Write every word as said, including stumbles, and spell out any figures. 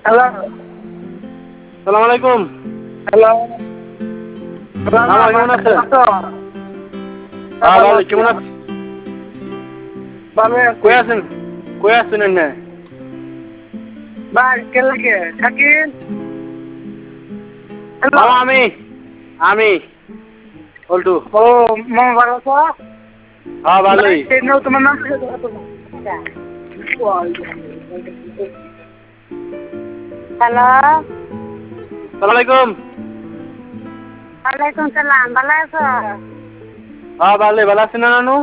Hello, সালাম আলাইকুম। Hello. মামা কেমন আছেন? হ্যাঁ ভালো, কেমন আছেন? ভালো আছি। কই আছেন? কই আছেন এনে? ভাই কে লাগে শাকিল? হ্যালো। মামা আমি আমি বল্টু। ও মামা ভালো আছো? হ্যাঁ ভাই ভালোই। সেই নাও তোমার নাম কি? হ্যালো। সালাম আলাইকুম। ওয়ালাইকুম সালাম, ভালো আছো? হ্যাঁ ভালোই, ভালো আছেন না নানু?